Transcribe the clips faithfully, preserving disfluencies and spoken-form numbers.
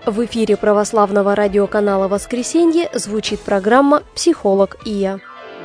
В эфире православного радиоканала «Воскресенье» звучит программа «Психолог и я».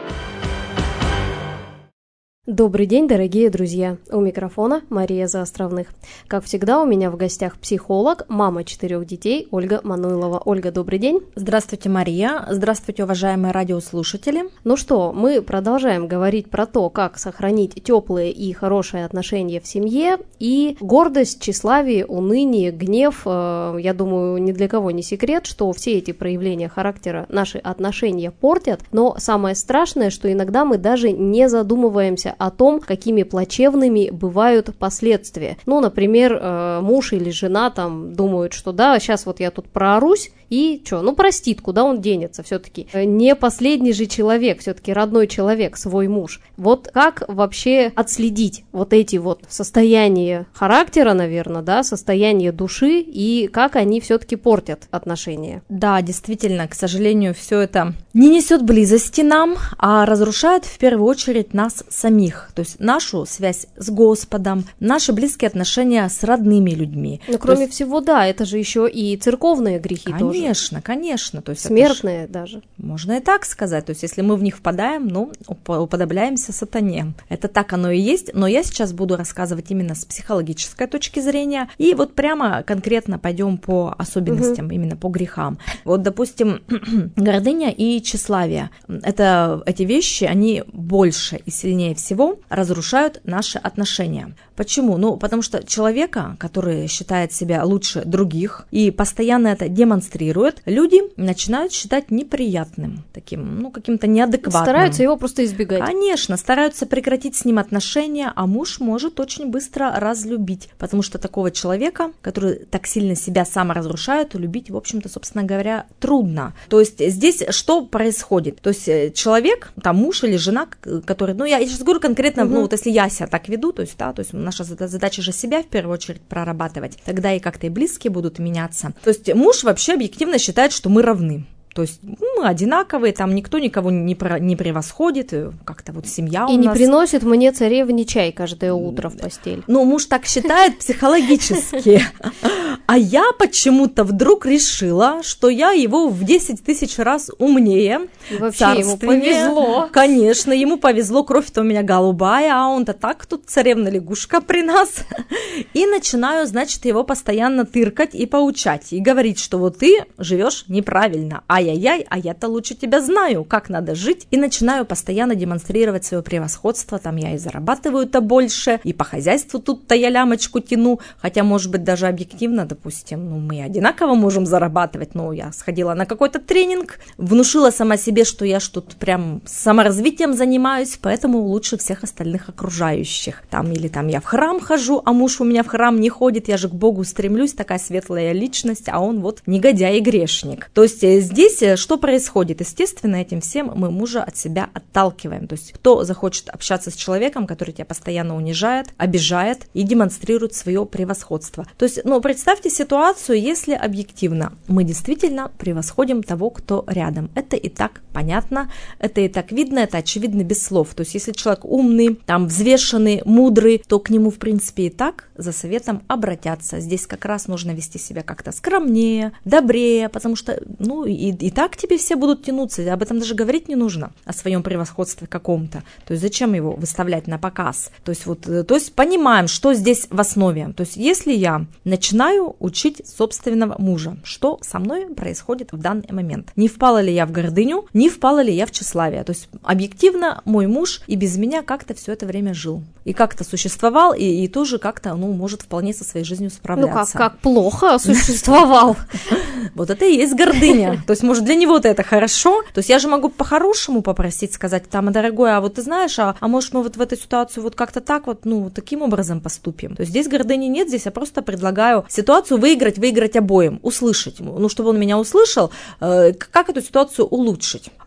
Добрый день, дорогие друзья! У микрофона Мария Заостровных. Как всегда, у меня в гостях психолог, мама четырех детей Ольга Мануйлова. Ольга, добрый день! Здравствуйте, Мария! Здравствуйте, уважаемые радиослушатели! Ну что, мы продолжаем говорить про то, как сохранить теплые и хорошие отношения в семье, и гордость, тщеславие, уныние, гнев. Я думаю, ни для кого не секрет, что все эти проявления характера наши отношения портят, но самое страшное, что иногда мы даже не задумываемся о том, какими плачевными бывают последствия. Ну, например, муж или жена там думают, что да, сейчас вот я тут проорусь, и что, ну простит, куда он денется все-таки. Не последний же человек, все-таки родной человек, свой муж. Вот как вообще отследить вот эти вот состояния характера, наверное, да, состояние души, и как они все-таки портят отношения? Да, действительно, к сожалению, все это не несет близости нам, а разрушает в первую очередь нас самих, то есть нашу связь с Господом, наши близкие отношения с родными людьми. Ну, кроме есть... всего, да, это же еще и церковные грехи конечно, тоже. Конечно, конечно. То есть смертные ж, даже. Можно и так сказать. То есть если мы в них впадаем, ну, уподобляемся сатане. Это так оно и есть, но я сейчас буду рассказывать именно с психологической точки зрения, и вот прямо конкретно пойдем по особенностям, угу. именно по грехам. Вот, допустим, гордыня и тщеславие. Это, эти вещи, они больше и сильнее всего разрушают наши отношения. Почему? Ну, потому что человека, который считает себя лучше других и постоянно это демонстрирует, люди начинают считать неприятным, таким, ну, каким-то неадекватным. Стараются его просто избегать. Конечно, стараются прекратить с ним отношения, а муж может очень быстро разлюбить, потому что такого человека, который так сильно себя сам разрушает, любить, в общем-то, собственно говоря, трудно. То есть здесь что происходит? То есть человек, там муж или жена, который, ну, я сейчас говорю конкретно, угу. ну, вот если я себя так веду, то есть, да, то есть наша задача же себя в первую очередь прорабатывать, тогда и как-то и близкие будут меняться. То есть муж вообще объективно считает, что мы равны. То есть мы одинаковые, там никто никого не, про, не превосходит, как-то вот семья и у нас. И не приносит мне царевне чай каждое утро в постель. Ну, муж так считает психологически. А я почему-то вдруг решила, что я его в десять тысяч раз умнее. И вообще ему повезло. Конечно, ему повезло, кровь-то у меня голубая, а он-то так тут царевна-лягушка при нас. И начинаю, значит, его постоянно тыркать и поучать, и говорить, что вот ты живешь неправильно, а ай-яй-яй, а я-то лучше тебя знаю, как надо жить, и начинаю постоянно демонстрировать свое превосходство, там я и зарабатываю-то больше, и по хозяйству тут-то я лямочку тяну, хотя, может быть, даже объективно, допустим, ну, мы одинаково можем зарабатывать, но я сходила на какой-то тренинг, внушила сама себе, что я ж тут прям саморазвитием занимаюсь, поэтому лучше всех остальных окружающих, там, или там я в храм хожу, а муж у меня в храм не ходит, я же к Богу стремлюсь, такая светлая личность, а он вот негодяй и грешник, то есть здесь что происходит? Естественно, этим всем мы мужа от себя отталкиваем. То есть кто захочет общаться с человеком, который тебя постоянно унижает, обижает и демонстрирует свое превосходство. То есть, ну, представьте ситуацию, если объективно мы действительно превосходим того, кто рядом. Это и так понятно, это и так видно, это очевидно без слов. То есть, если человек умный, там, взвешенный, мудрый, то к нему, в принципе, и так за советом обратятся. Здесь как раз нужно вести себя как-то скромнее, добрее, потому что, ну, и И так тебе все будут тянуться, об этом даже говорить не нужно, о своем превосходстве каком-то. То есть зачем его выставлять на показ? То есть, вот, то есть понимаем, что здесь в основе. То есть если я начинаю учить собственного мужа, что со мной происходит в данный момент? Не впала ли я в гордыню, не впала ли я в тщеславие? То есть объективно мой муж и без меня как-то все это время жил. И как-то существовал, и, и тоже как-то, ну, может вполне со своей жизнью справляться. Ну как, как плохо существовал. Вот это и есть гордыня. То есть, может, для него-то это хорошо. То есть я же могу по-хорошему попросить, сказать, там, дорогой, а вот ты знаешь, а, а может мы вот в этой ситуации вот как-то так вот, ну, вот таким образом поступим. То есть здесь гордыни нет, здесь я просто предлагаю ситуацию выиграть, выиграть обоим, услышать, ну, чтобы он меня услышал, э, как эту ситуацию улучшить.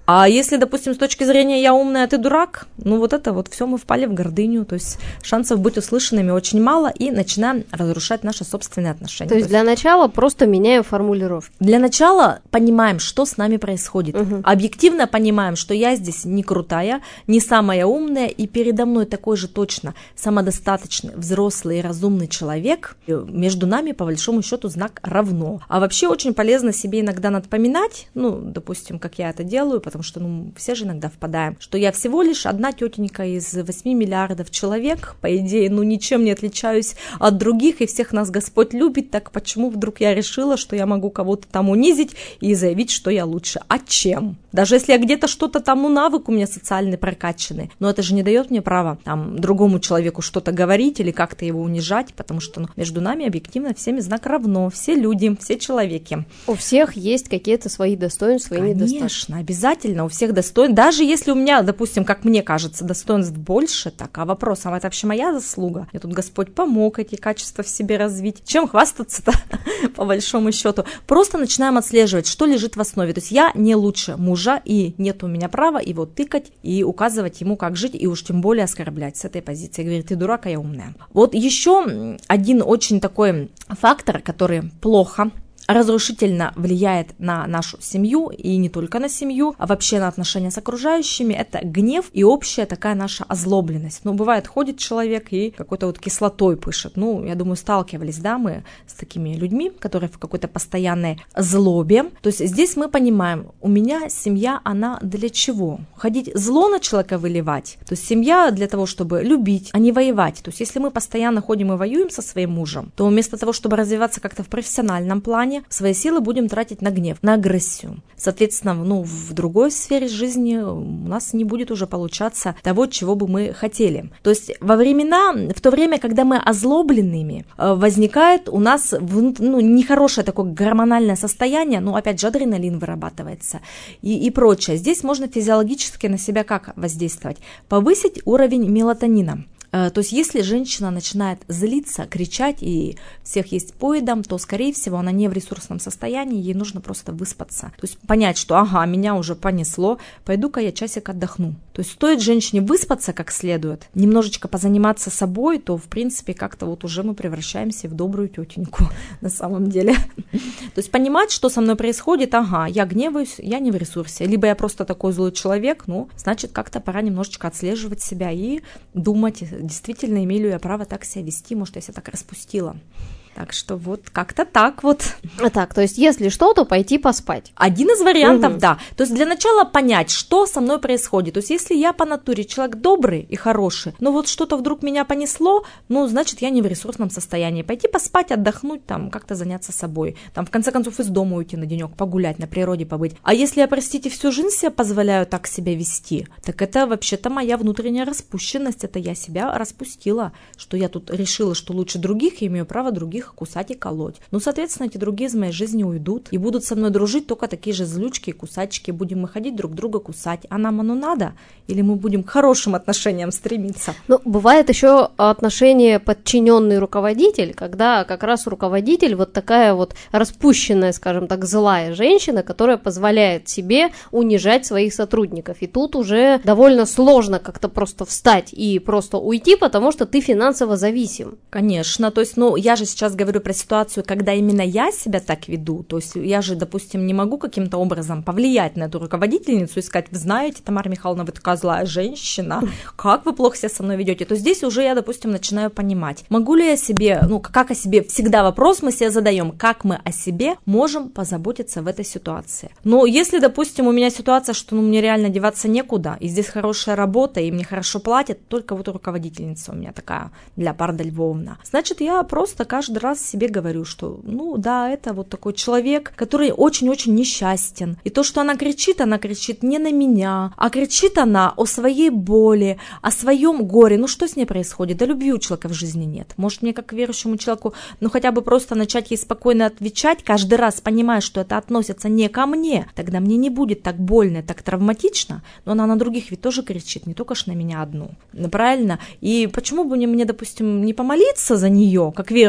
А если, допустим, с точки зрения «я умная, а ты дурак», ну вот это вот все мы впали в гордыню, то есть шансов быть услышанными очень мало, и начинаем разрушать наши собственные отношения. То есть для начала просто меняем формулировки. Для начала понимаем, что с нами происходит. Угу. Объективно понимаем, что я здесь не крутая, не самая умная, и передо мной такой же точно самодостаточный, взрослый и разумный человек. И между нами, по большому счету, знак равно. А вообще очень полезно себе иногда напоминать, ну, допустим, как я это делаю, потому что ну, все же иногда впадаем, что я всего лишь одна тетенька из восьми миллиардов человек, по идее, ну, ничем не отличаюсь от других, и всех нас Господь любит, так почему вдруг я решила, что я могу кого-то там унизить и заявить, что я лучше? А чем? Даже если я где-то что-то там, ну, навык у меня социальный прокачанный, но это же не дает мне права там другому человеку что-то говорить или как-то его унижать, потому что ну, между нами объективно всеми знак равно, все люди, все человеки. У всех есть какие-то свои достоинства, свои недостатки. Конечно, обязательно. У всех достоинств, даже если у меня, допустим, как мне кажется, достоинств больше, так, а вопрос, а это вообще моя заслуга? Мне тут Господь помог эти качества в себе развить. Чем хвастаться-то, по большому счету? Просто начинаем отслеживать, что лежит в основе. То есть я не лучше мужа, и нет у меня права его тыкать и указывать ему, как жить, и уж тем более оскорблять с этой позиции. Говорит, ты дурак, а я умная. Вот еще один очень такой фактор, который плохо разрушительно влияет на нашу семью, и не только на семью, а вообще на отношения с окружающими, это гнев и общая такая наша озлобленность. Ну, бывает, ходит человек и какой-то вот кислотой пышет. Ну, я думаю, сталкивались, да, мы с такими людьми, которые в какой-то постоянной злобе. То есть здесь мы понимаем, у меня семья, она для чего? Ходить зло на человека выливать? То есть семья для того, чтобы любить, а не воевать. То есть если мы постоянно ходим и воюем со своим мужем, то вместо того, чтобы развиваться как-то в профессиональном плане, свои силы будем тратить на гнев, на агрессию. Соответственно, ну, в другой сфере жизни у нас не будет уже получаться того, чего бы мы хотели. То есть во времена, в то время, когда мы озлобленными, возникает у нас ну, нехорошее такое гормональное состояние, ну, опять же, адреналин вырабатывается и, и прочее. Здесь можно физиологически на себя как воздействовать? Повысить уровень мелатонина. То есть, если женщина начинает злиться, кричать и всех есть поедом, то, скорее всего, она не в ресурсном состоянии, ей нужно просто выспаться. То есть, понять, что, ага, меня уже понесло, пойду-ка я часик отдохну. То есть, стоит женщине выспаться как следует, немножечко позаниматься собой, то, в принципе, как-то вот уже мы превращаемся в добрую тетеньку на самом деле. То есть, понимать, что со мной происходит, ага, я гневаюсь, я не в ресурсе, либо я просто такой злой человек, ну, значит, как-то пора немножечко отслеживать себя и думать, действительно имею ли я право так себя вести, может, я себя так распустила. Так что вот как-то так вот. А так, то есть если что, то пойти поспать. Один из вариантов, угу. Да. То есть для начала понять, что со мной происходит. То есть если я по натуре человек добрый и хороший, но вот что-то вдруг меня понесло, ну, значит, я не в ресурсном состоянии. Пойти поспать, отдохнуть, там, как-то заняться собой. Там, в конце концов, из дома уйти на денек, погулять, на природе побыть. А если я, простите, всю жизнь себе позволяю так себя вести, так это вообще-то моя внутренняя распущенность. Это я себя распустила, что я тут решила, что лучше других, и имею право других кусать и колоть. Ну, соответственно, эти другие из моей жизни уйдут и будут со мной дружить только такие же злючки и кусачки. Будем мы ходить друг друга кусать. А нам оно надо? Или мы будем к хорошим отношениям стремиться? Ну, бывает еще отношение подчиненный руководитель, когда как раз руководитель вот такая вот распущенная, скажем так, злая женщина, которая позволяет себе унижать своих сотрудников. И тут уже довольно сложно как-то просто встать и просто уйти, потому что ты финансово зависим. Конечно. То есть, ну, я же сейчас говорю про ситуацию, когда именно я себя так веду, то есть я же, допустим, не могу каким-то образом повлиять на эту руководительницу и сказать, вы знаете, Тамара Михайловна, вы такая злая женщина, как вы плохо себя со мной ведете, то здесь уже я, допустим, начинаю понимать, могу ли я себе, ну, как о себе, всегда вопрос мы себе задаем, как мы о себе можем позаботиться в этой ситуации. Но если, допустим, у меня ситуация, что ну, мне реально деваться некуда, и здесь хорошая работа, и мне хорошо платят, только вот руководительница у меня такая для Парда Львовна, значит, я просто каждый раз себе говорю, что, ну да, это вот такой человек, который очень-очень несчастен. И то, что она кричит, она кричит не на меня, а кричит она о своей боли, о своем горе. Ну что с ней происходит? Да любви у человека в жизни нет. Может, мне как верующему человеку, ну хотя бы просто начать ей спокойно отвечать, каждый раз понимая, что это относится не ко мне, тогда мне не будет так больно, так травматично, но она на других ведь тоже кричит, не только ж на меня одну. Правильно? И почему бы мне, мне допустим, не помолиться за нее, как верующему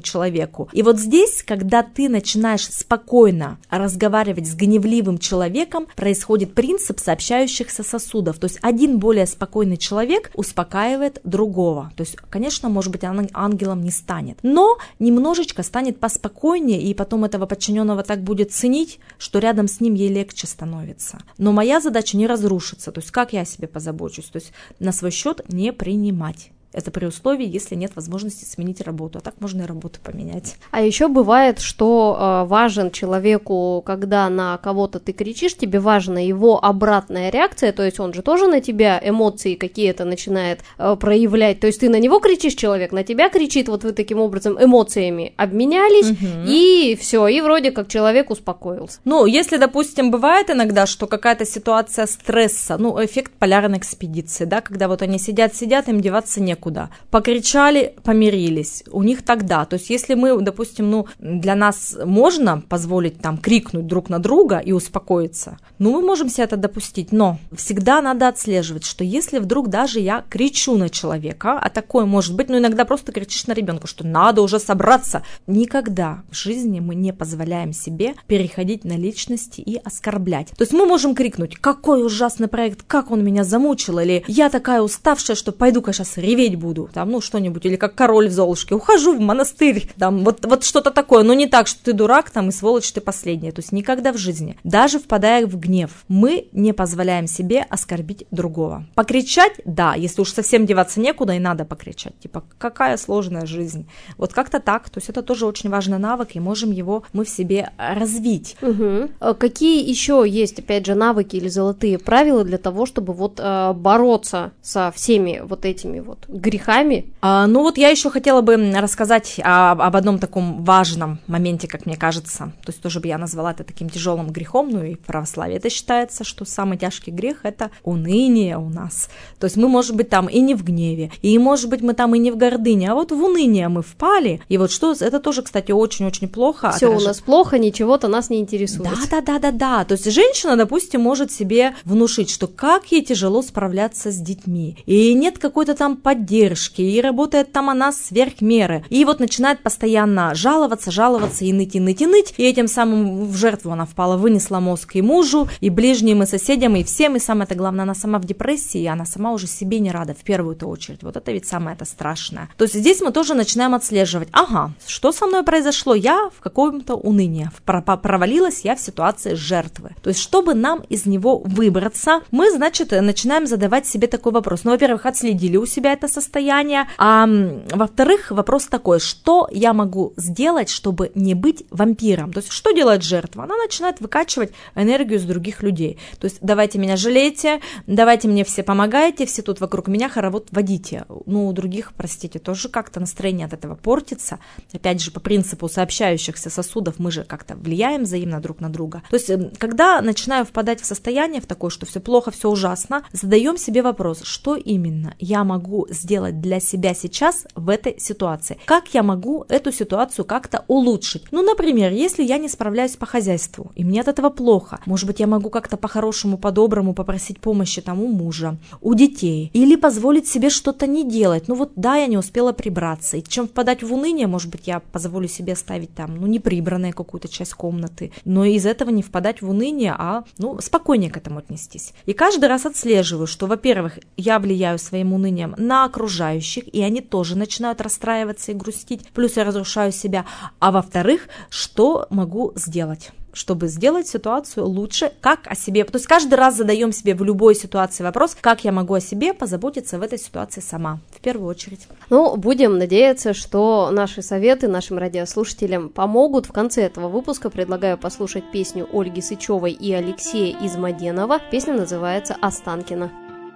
человеку. И вот здесь, когда ты начинаешь спокойно разговаривать с гневливым человеком, происходит принцип сообщающихся сосудов. То есть один более спокойный человек успокаивает другого. То есть, конечно, может быть, он ангелом не станет, но немножечко станет поспокойнее, и потом этого подчиненного так будет ценить, что рядом с ним ей легче становится. Но моя задача не разрушиться. То есть как я о себе позабочусь? То есть на свой счет не принимать. Это при условии, если нет возможности сменить работу. А так можно и работу поменять. А еще бывает, что э, важен человеку, когда на кого-то ты кричишь, тебе важна его обратная реакция, то есть он же тоже на тебя эмоции какие-то начинает э, проявлять. То есть ты на него кричишь, человек на тебя кричит, вот вы таким образом эмоциями обменялись, угу. и все, и вроде как человек успокоился. Ну, если, допустим, бывает иногда, что какая-то ситуация стресса, ну, эффект полярной экспедиции, да, когда вот они сидят-сидят, им деваться некуда. Покричали, помирились. У них тогда, то есть если мы, допустим, ну, для нас можно позволить там крикнуть друг на друга и успокоиться, ну, мы можем себе это допустить, но всегда надо отслеживать, что если вдруг даже я кричу на человека, а такое может быть, ну, иногда просто кричишь на ребенка, что надо уже собраться, никогда в жизни мы не позволяем себе переходить на личности и оскорблять. То есть мы можем крикнуть: какой ужасный проект, как он меня замучил, или я такая уставшая, что пойду-ка сейчас реветь буду, там, ну, что-нибудь, или как король в Золушке, ухожу в монастырь, там, вот, вот что-то такое, но не так, что ты дурак, там, и сволочь ты последняя, то есть никогда в жизни, даже впадая в гнев, мы не позволяем себе оскорбить другого. Покричать, да, если уж совсем деваться некуда, и надо покричать, типа, какая сложная жизнь, вот как-то так, то есть это тоже очень важный навык, и можем его мы в себе развить. Угу. Какие еще есть, опять же, навыки или золотые правила для того, чтобы вот э, бороться со всеми вот этими вот грехами? А, ну вот я еще хотела бы рассказать об, об одном таком важном моменте, как мне кажется. То есть тоже бы я назвала это таким тяжелым грехом, ну и в православии это считается, что самый тяжкий грех – это уныние у нас. То есть мы, может быть, там и не в гневе, и, может быть, мы там и не в гордыне, а вот в уныние мы впали. И вот что, это тоже, кстати, очень-очень плохо. Все отражает... у нас плохо, ничего-то нас не интересует. Да-да-да-да-да. То есть женщина, допустим, может себе внушить, что как ей тяжело справляться с детьми, и нет какой-то там поддержки, и работает там она сверх меры. И вот начинает постоянно жаловаться, жаловаться, и ныть, и ныть, и ныть, и этим самым в жертву она впала, вынесла мозг и мужу, и ближним, и соседям, и всем, и самое-то главное, она сама в депрессии, и она сама уже себе не рада, в первую-то очередь. Вот это ведь самое-то страшное. То есть здесь мы тоже начинаем отслеживать, ага, что со мной произошло? Я в каком-то унынии, провалилась я в ситуации жертвы. То есть, чтобы нам из него выбраться, мы, значит, начинаем задавать себе такой вопрос. Ну, во-первых, отследили у себя это состояние, а во-вторых, вопрос такой, что я могу сделать, чтобы не быть вампиром? То есть, что делает жертва? Она начинает выкачивать энергию с других людей. То есть, давайте меня жалейте, давайте мне все помогайте, все тут вокруг меня хоровод водите. Ну, у других, простите, тоже как-то настроение от этого портится. Опять же, по принципу сообщающихся сосудов мы же как-то влияем взаимно друг на друга. То есть, когда начинаю впадать в состояние в такое, что все плохо, все ужасно, задаем себе вопрос, что именно я могу сделать для себя сейчас в этой ситуации? Как я могу эту ситуацию как-то улучшить? Ну, например, если я не справляюсь по хозяйству, и мне от этого плохо, может быть, я могу как-то по-хорошему, по-доброму попросить помощи там у мужа, у детей, или позволить себе что-то не делать. Ну вот, да, я не успела прибраться. И чем впадать в уныние, может быть, я позволю себе оставить там, ну, неприбранную какую-то часть комнаты, но из этого не впадать в уныние, а, ну, спокойнее к этому отнестись. И каждый раз отслеживаю, что, во-первых, я влияю своим унынием на окружающих, и они тоже начинают расстраиваться и грустить, плюс я разрушаю себя, а во-вторых, что могу сделать, чтобы сделать ситуацию лучше, как о себе. То есть каждый раз задаем себе в любой ситуации вопрос, как я могу о себе позаботиться в этой ситуации сама, в первую очередь. Ну, будем надеяться, что наши советы нашим радиослушателям помогут. В конце этого выпуска предлагаю послушать песню Ольги Сычевой и Алексея Измаденова. Песня называется «Останкино».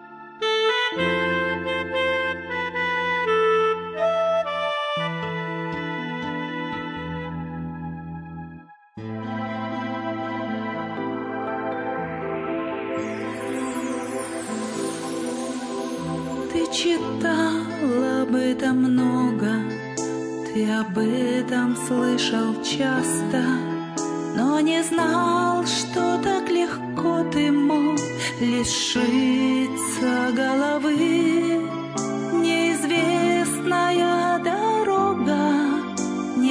Читал об этом много, ты об этом слышал часто, но не знал, что так легко ты мог лишиться головы. Неизвестная дорога,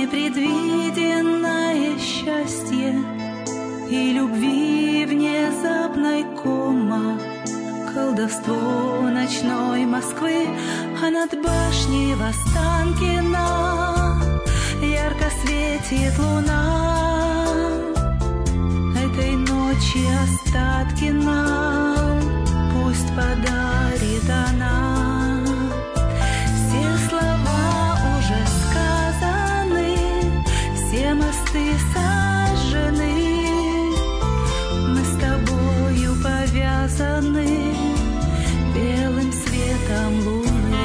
Москвы, а над башней Останкино ярко светит луна. Этой ночи остатки нам пусть подарит она. Все слова уже сказаны, все мосты сожжены. Мы с тобою повязаны белым светом луны.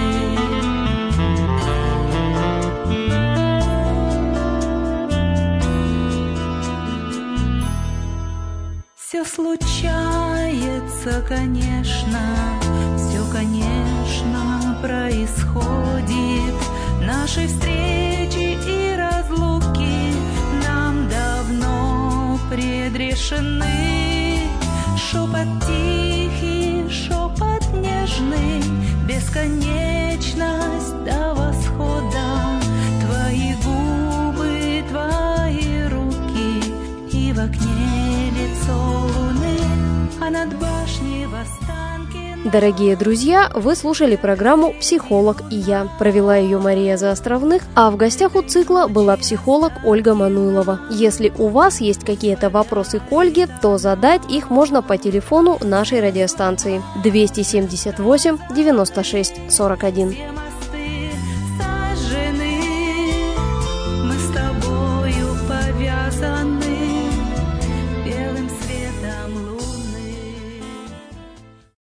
Все случается, конечно, все, конечно, происходит. Наши встречи и разлуки нам давно предрешены. Шепот тихий, шепот нежный, бесконечность до восхода. Твои губы, твои руки, и в окне лицо луны, а над башней Останкино. Дорогие друзья, вы слушали программу «Психолог и я». Провела ее Мария Заостровных, а в гостях у цикла была психолог Ольга Мануйлова. Если у вас есть какие-то вопросы к Ольге, то задать их можно по телефону нашей радиостанции двести семьдесят восемь девяносто шесть сорок один.